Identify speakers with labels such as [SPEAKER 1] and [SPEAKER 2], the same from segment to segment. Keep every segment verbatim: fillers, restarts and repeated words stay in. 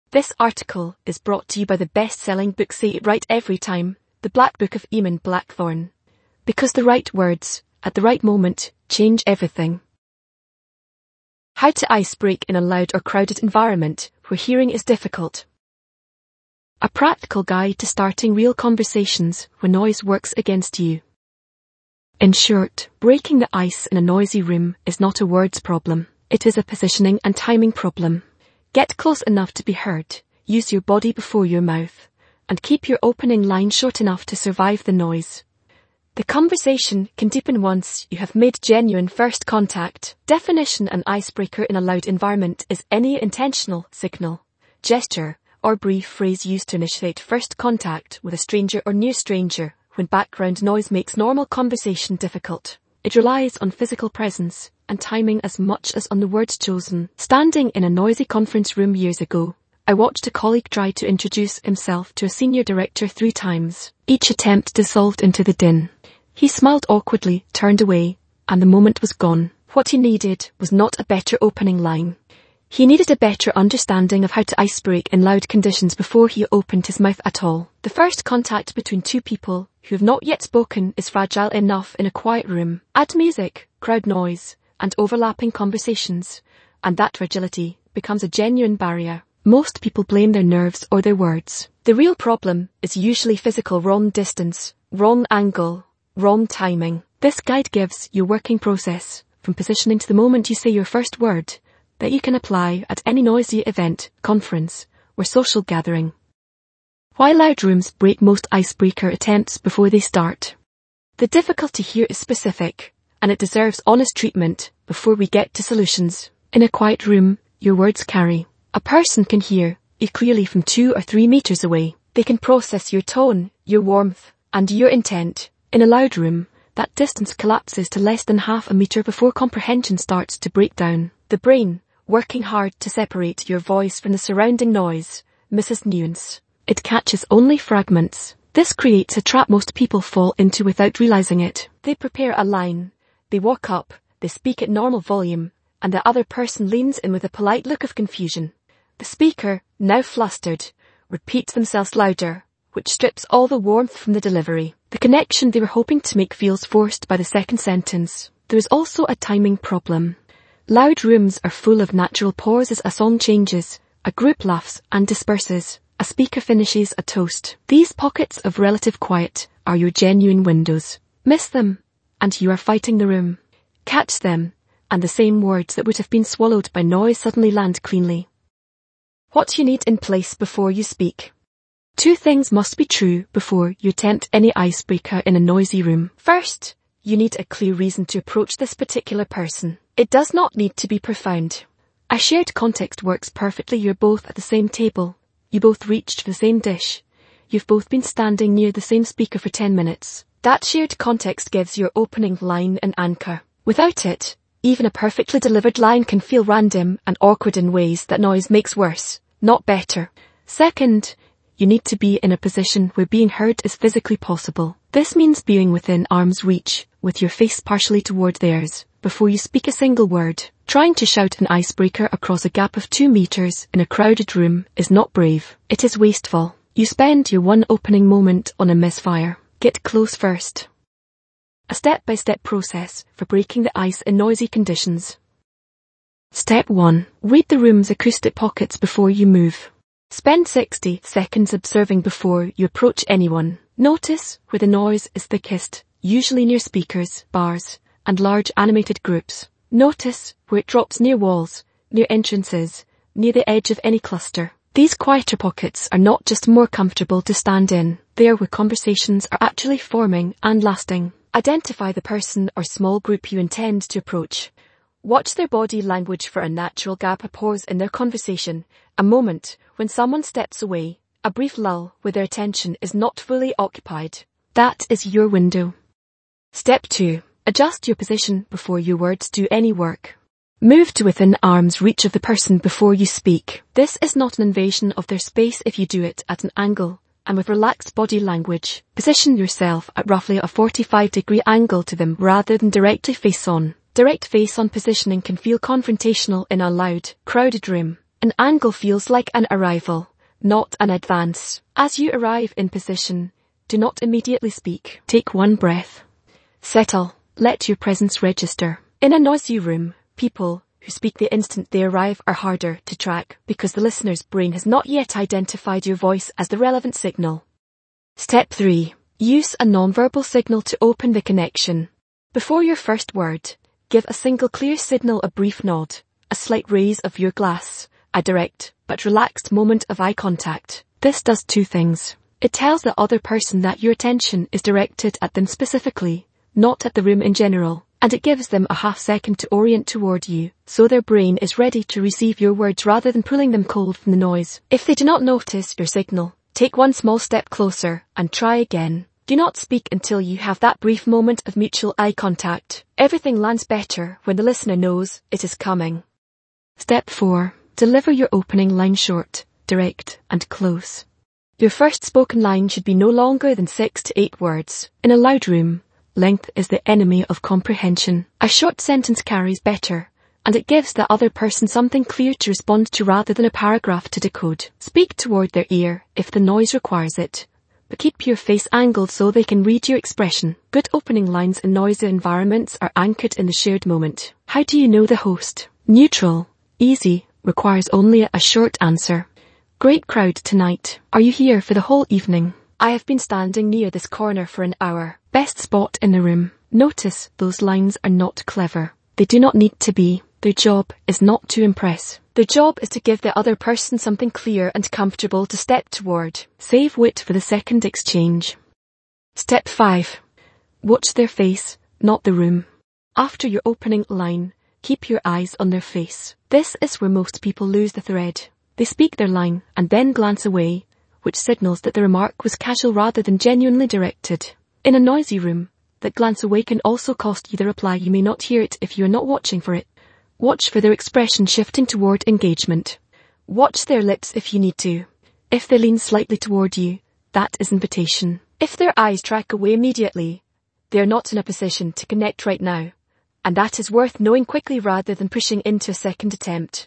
[SPEAKER 1] This article is brought to you by the best-selling book Say It Right Every Time, The Black Book of Eamon Blackthorne. Because the right words, at the right moment, change everything. How to ice break in a loud or crowded environment where hearing is difficult. A practical guide to starting real conversations when noise works against you. In short, breaking the ice in a noisy room is not a words problem. It is a positioning and timing problem. Get close enough to be heard, use your body before your mouth, and keep your opening line short enough to survive the noise. The conversation can deepen once you have made genuine first contact. Definition: an icebreaker in a loud environment is any intentional signal, gesture, or brief phrase used to initiate first contact with a stranger or near stranger when background noise makes normal conversation difficult. It relies on physical presence and timing as much as on the words chosen. Standing in a noisy conference room years ago, I watched a colleague try to introduce himself to a senior director three times. Each attempt dissolved into the din. He smiled awkwardly, turned away, and the moment was gone. What he needed was not a better opening line. He needed a better understanding of how to icebreak in loud conditions before he opened his mouth at all. The first contact between two people who have not yet spoken is fragile enough in a quiet room. Add music, crowd noise, and overlapping conversations, and that fragility becomes a genuine barrier. Most people blame their nerves or their words. The real problem is usually physical: wrong distance, wrong angle, wrong timing. This guide gives you a working process, from positioning to the moment you say your first word, that you can apply at any noisy event, conference, or social gathering. Why loud rooms break most icebreaker attempts before they start. The difficulty here is specific, and it deserves honest treatment before we get to solutions. In a quiet room, your words carry. A person can hear you clearly from two or three meters away. They can process your tone, your warmth, and your intent. In a loud room, that distance collapses to less than half a meter before comprehension starts to break down. The brain, working hard to separate your voice from the surrounding noise, misses nuance. It catches only fragments. This creates a trap most people fall into without realizing it. They prepare a line, they walk up, they speak at normal volume, and the other person leans in with a polite look of confusion. The speaker, now flustered, repeats themselves louder, which strips all the warmth from the delivery. The connection they were hoping to make feels forced by the second sentence. There is also a timing problem. Loud rooms are full of natural pauses. A song changes, a group laughs and disperses, a speaker finishes a toast. These pockets of relative quiet are your genuine windows. Miss them, and you are fighting the room. Catch them, and the same words that would have been swallowed by noise suddenly land cleanly. What you need in place before you speak. Two things must be true before you attempt any icebreaker in a noisy room. First, you need a clear reason to approach this particular person. It does not need to be profound. A shared context works perfectly. You're both at the same table. You both reached for the same dish. You've both been standing near the same speaker for ten minutes. That shared context gives your opening line an anchor. Without it, even a perfectly delivered line can feel random and awkward in ways that noise makes worse, not better. Second, you need to be in a position where being heard is physically possible. This means being within arm's reach, with your face partially toward theirs, before you speak a single word. Trying to shout an icebreaker across a gap of two meters in a crowded room is not brave. It is wasteful. You spend your one opening moment on a misfire. Get close first. A step-by-step process for breaking the ice in noisy conditions. Step one. Read the room's acoustic pockets before you move. Spend sixty seconds observing before you approach anyone. Notice where the noise is thickest, usually near speakers, bars, and large animated groups. Notice where it drops near walls, near entrances, near the edge of any cluster. These quieter pockets are not just more comfortable to stand in, they are where conversations are actually forming and lasting. Identify the person or small group you intend to approach. Watch their body language for a natural gap, a pause in their conversation, a moment when someone steps away, a brief lull where their attention is not fully occupied. That is your window. Step two. Adjust your position before your words do any work. Move to within arm's reach of the person before you speak. This is not an invasion of their space if you do it at an angle and with relaxed body language. Position yourself at roughly a forty-five degree angle to them rather than directly face on. Direct face-on positioning can feel confrontational in a loud, crowded room. An angle feels like an arrival, not an advance. As you arrive in position, do not immediately speak. Take one breath. Settle. Let your presence register. In a noisy room, people who speak the instant they arrive are harder to track because the listener's brain has not yet identified your voice as the relevant signal. Step three. Use a nonverbal signal to open the connection. Before your first word, give a single clear signal, a brief nod, a slight raise of your glass, a direct but relaxed moment of eye contact. This does two things. It tells the other person that your attention is directed at them specifically, not at the room in general, and it gives them a half second to orient toward you, so their brain is ready to receive your words rather than pulling them cold from the noise. If they do not notice your signal, take one small step closer and try again. Do not speak until you have that brief moment of mutual eye contact. Everything lands better when the listener knows it is coming. Step four. Deliver your opening line short, direct, and close. Your first spoken line should be no longer than six to eight words. In a loud room, length is the enemy of comprehension. A short sentence carries better, and it gives the other person something clear to respond to rather than a paragraph to decode. Speak toward their ear if the noise requires it, but keep your face angled so they can read your expression. Good opening lines in noisy environments are anchored in the shared moment. How do you know the host? Neutral, easy, requires only a short answer. Great crowd tonight. Are you here for the whole evening? I have been standing near this corner for an hour. Best spot in the room. Notice those lines are not clever. They do not need to be. Their job is not to impress. Their job is to give the other person something clear and comfortable to step toward. Save wit for the second exchange. Step five. Watch their face, not the room. After your opening line, keep your eyes on their face. This is where most people lose the thread. They speak their line and then glance away, which signals that the remark was casual rather than genuinely directed. In a noisy room, that glance away can also cost you the reply. You may not hear it if you are not watching for it. Watch for their expression shifting toward engagement. Watch their lips if you need to. If they lean slightly toward you, that is invitation. If their eyes track away immediately, they are not in a position to connect right now, and that is worth knowing quickly rather than pushing into a second attempt.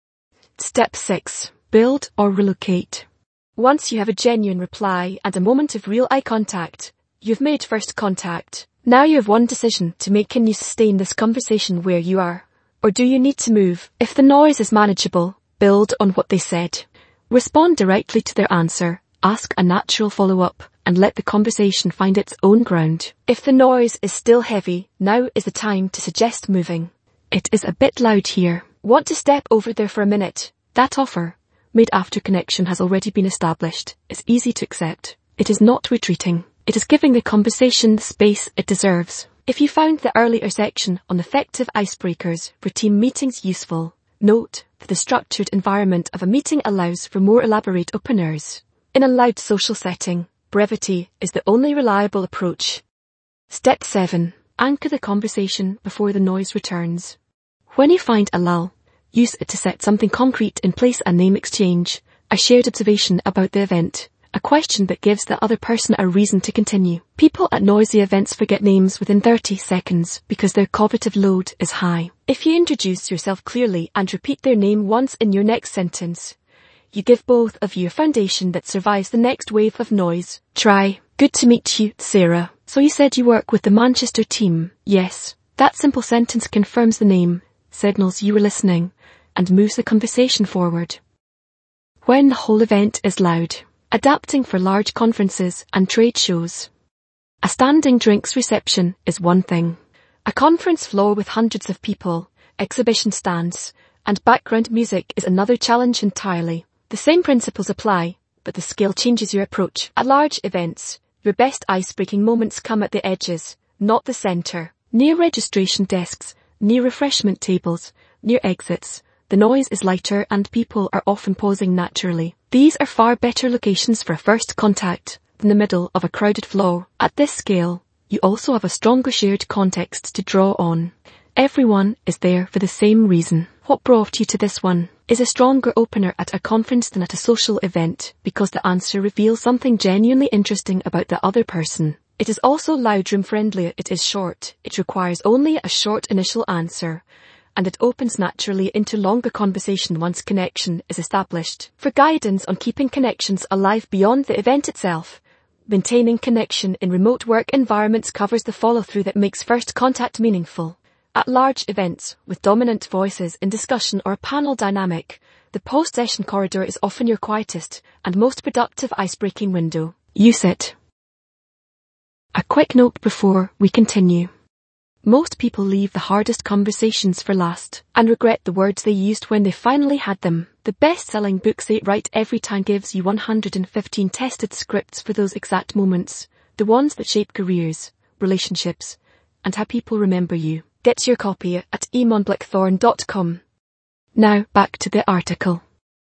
[SPEAKER 1] Step six. Build or relocate. Once you have a genuine reply and a moment of real eye contact, you've made first contact. Now you have one decision to make. Can you sustain this conversation where you are? Or do you need to move? If the noise is manageable, build on what they said. Respond directly to their answer, ask a natural follow-up, and let the conversation find its own ground. If the noise is still heavy, now is the time to suggest moving. It is a bit loud here. Want to step over there for a minute? That offer, made after connection has already been established, is easy to accept. It is not retreating. It is giving the conversation the space it deserves. If you found the earlier section on effective icebreakers for team meetings useful, note that the structured environment of a meeting allows for more elaborate openers. In a loud social setting, brevity is the only reliable approach. Step seven. Anchor the conversation before the noise returns. When you find a lull, use it to set something concrete in place: a name exchange, a shared observation about the event, a question that gives the other person a reason to continue. People at noisy events forget names within thirty seconds because their cognitive load is high. If you introduce yourself clearly and repeat their name once in your next sentence, you give both of you a foundation that survives the next wave of noise. Try, good to meet you, Sarah. So you said you work with the Manchester team? Yes. That simple sentence confirms the name, signals you were listening, and moves the conversation forward. When the whole event is loud. Adapting for large conferences and trade shows. A standing drinks reception is one thing. A conference floor with hundreds of people, exhibition stands, and background music is another challenge entirely. The same principles apply, but the scale changes your approach. At large events, your best ice-breaking moments come at the edges, not the center. Near registration desks, near refreshment tables, near exits, the noise is lighter and people are often pausing naturally. These are far better locations for first contact than the middle of a crowded floor. At this scale, you also have a stronger shared context to draw on. Everyone is there for the same reason. What brought you to this one is a stronger opener at a conference than at a social event because the answer reveals something genuinely interesting about the other person. It is also loud room friendly. It is short. It requires only a short initial answer, and it opens naturally into longer conversation once connection is established. For guidance on keeping connections alive beyond the event itself, maintaining connection in remote work environments covers the follow-through that makes first contact meaningful. At large events, with dominant voices in discussion or a panel dynamic, the post-session corridor is often your quietest and most productive ice-breaking window. Use it. A quick note before we continue. Most people leave the hardest conversations for last and regret the words they used when they finally had them. The best-selling book Say It Right Every Time gives you one hundred fifteen tested scripts for those exact moments, the ones that shape careers, relationships, and how people remember you. Get your copy at eamon blackthorn dot com. Now back to the article.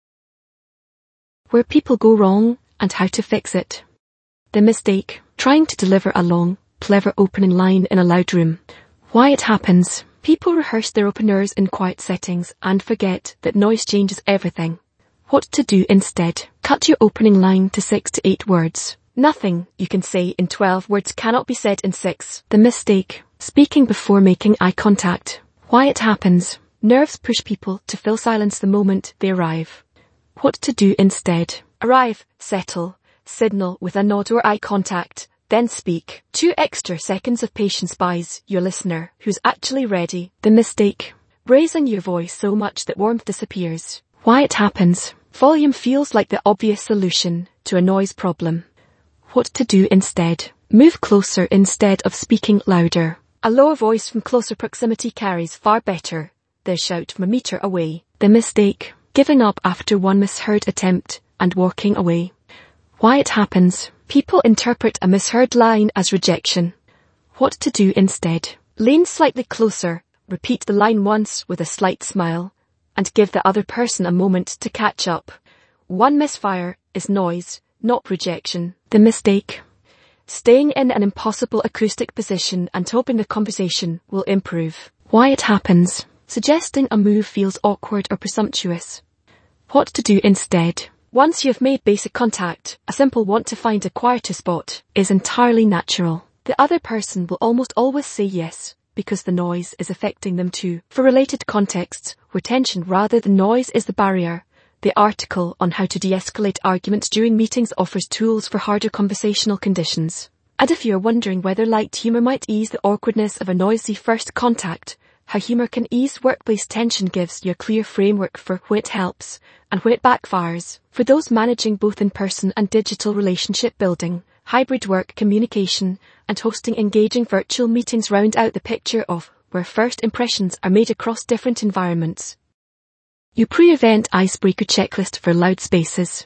[SPEAKER 1] Where people go wrong and how to fix it. The mistake, trying to deliver a long, clever opening line in a loud room. Why it happens. People rehearse their openers in quiet settings and forget that noise changes everything. What to do instead. Cut your opening line to six to eight words. Nothing you can say in twelve words cannot be said in six. The mistake, speaking before making eye contact. Why it happens. Nerves push people to fill silence the moment they arrive. What to do instead. Arrive, settle, signal with a nod or eye contact, then speak. Two extra seconds of patience buys your listener who's actually ready. The mistake, raising your voice so much that warmth disappears. Why it happens. Volume feels like the obvious solution to a noise problem. What to do instead. Move closer instead of speaking louder. A lower voice from closer proximity carries far better than a shout from a meter away. The mistake, giving up after one misheard attempt and walking away. Why it happens. People interpret a misheard line as rejection. What to do instead. Lean slightly closer, repeat the line once with a slight smile, and give the other person a moment to catch up. One misfire is noise, not rejection. The mistake, staying in an impossible acoustic position and hoping the conversation will improve. Why it happens. Suggesting a move feels awkward or presumptuous. What to do instead. Once you have made basic contact, a simple want to find a quieter spot is entirely natural. The other person will almost always say yes, because the noise is affecting them too. For related contexts, where tension rather than noise is the barrier, the article on how to de-escalate arguments during meetings offers tools for harder conversational conditions. And if you're wondering whether light humor might ease the awkwardness of a noisy first contact, how humor can ease workplace tension gives you a clear framework for when it helps and when it backfires. For those managing both in-person and digital relationship building, hybrid work communication, and hosting engaging virtual meetings round out the picture of where first impressions are made across different environments. Your pre-event icebreaker checklist for loud spaces.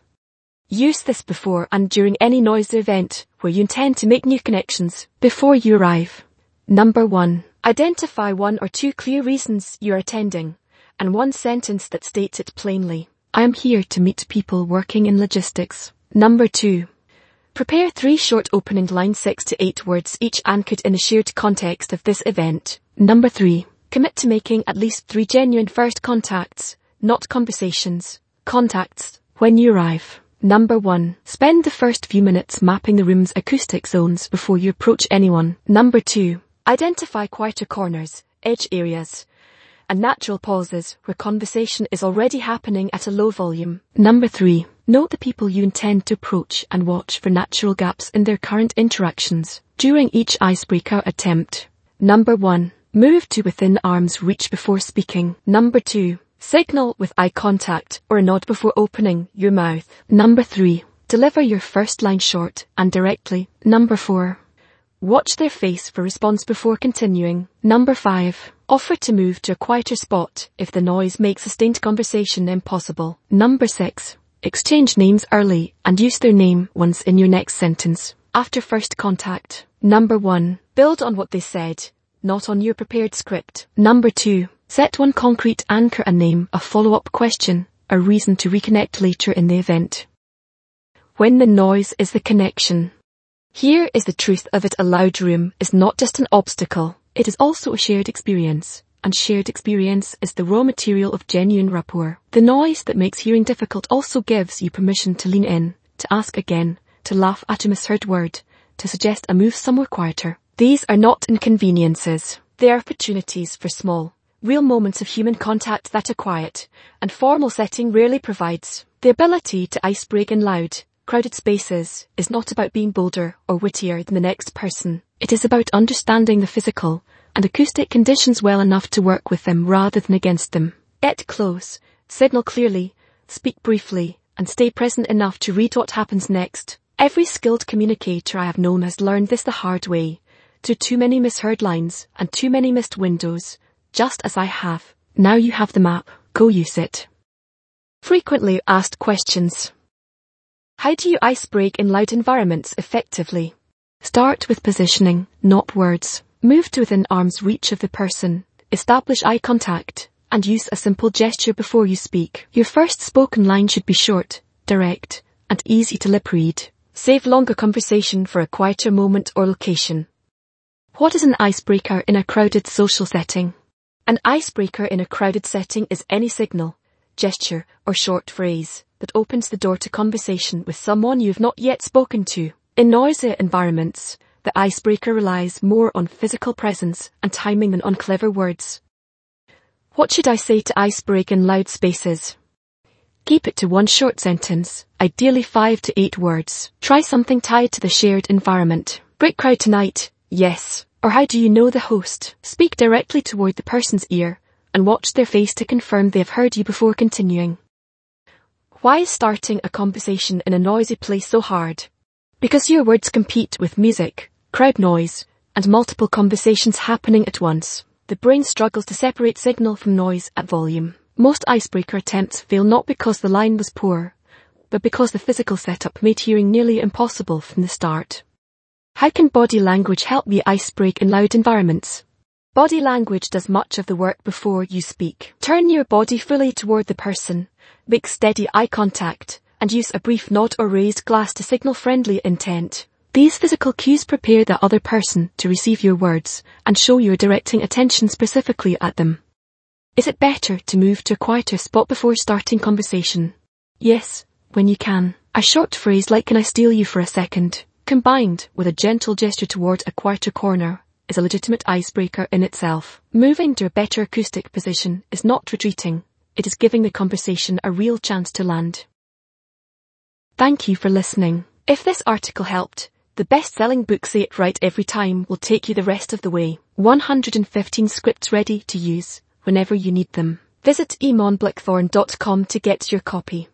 [SPEAKER 1] Use this before and during any noisy event where you intend to make new connections before you arrive. Number one. Identify one or two clear reasons you're attending, and one sentence that states it plainly. I am here to meet people working in logistics. Number two. Prepare three short opening lines, six to eight words each, anchored in the shared context of this event. Number three. Commit to making at least three genuine first contacts, not conversations, contacts, when you arrive. Number one. Spend the first few minutes mapping the room's acoustic zones before you approach anyone. Number two. Identify quieter corners, edge areas, and natural pauses where conversation is already happening at a low volume. Number three. Note the people you intend to approach and watch for natural gaps in their current interactions during each icebreaker attempt. Number one. Move to within arm's reach before speaking. Number two. Signal with eye contact or a nod before opening your mouth. Number three. Deliver your first line short and directly. Number four. Watch their face for response before continuing. Number five. Offer to move to a quieter spot if the noise makes sustained conversation impossible. Number six. Exchange names early and use their name once in your next sentence. After first contact. Number one. Build on what they said, not on your prepared script. Number two. Set one concrete anchor, a name, a follow-up question, a reason to reconnect later in the event. When the noise is the connection. Here is the truth of it. A loud room is not just an obstacle, it is also a shared experience, and shared experience is the raw material of genuine rapport. The noise that makes hearing difficult also gives you permission to lean in, to ask again, to laugh at a misheard word, to suggest a move somewhere quieter. These are not inconveniences, they are opportunities for small, real moments of human contact that a quiet and formal setting rarely provides. The ability to ice-break in loud, crowded spaces is not about being bolder or wittier than the next person. It is about understanding the physical and acoustic conditions well enough to work with them rather than against them. Get close, signal clearly, speak briefly, and stay present enough to read what happens next. Every skilled communicator I have known has learned this the hard way, through too many misheard lines and too many missed windows, just as I have. Now you have the map, go use it. Frequently asked questions. How do you ice break in loud environments effectively? Start with positioning, not words. Move to within arm's reach of the person, establish eye contact, and use a simple gesture before you speak. Your first spoken line should be short, direct, and easy to lip read. Save longer conversation for a quieter moment or location. What is an icebreaker in a crowded social setting? An icebreaker in a crowded setting is any signal, gesture, or short phrase that opens the door to conversation with someone you've not yet spoken to. In noisy environments, the icebreaker relies more on physical presence and timing than on clever words. What should I say to ice-break in loud spaces? Keep it to one short sentence, ideally five to eight words. Try something tied to the shared environment. Great crowd tonight, yes. Or how do you know the host? Speak directly toward the person's ear and watch their face to confirm they have heard you before continuing. Why is starting a conversation in a noisy place so hard? Because your words compete with music, crowd noise, and multiple conversations happening at once. The brain struggles to separate signal from noise at volume. Most icebreaker attempts fail not because the line was poor, but because the physical setup made hearing nearly impossible from the start. How can body language help you ice-break in loud environments? Body language does much of the work before you speak. Turn your body fully toward the person, make steady eye contact, and use a brief nod or raised glass to signal friendly intent. These physical cues prepare the other person to receive your words and show you're directing attention specifically at them. Is it better to move to a quieter spot before starting conversation? Yes, when you can. A short phrase like "Can I steal you for a second?" combined with a gentle gesture toward a quieter corner is a legitimate icebreaker in itself. Moving to a better acoustic position is not retreating, it is giving the conversation a real chance to land. Thank you for listening. If this article helped, the best-selling book Say It Right Every Time will take you the rest of the way. one hundred fifteen scripts ready to use whenever you need them. Visit eamon blackthorn dot com to get your copy.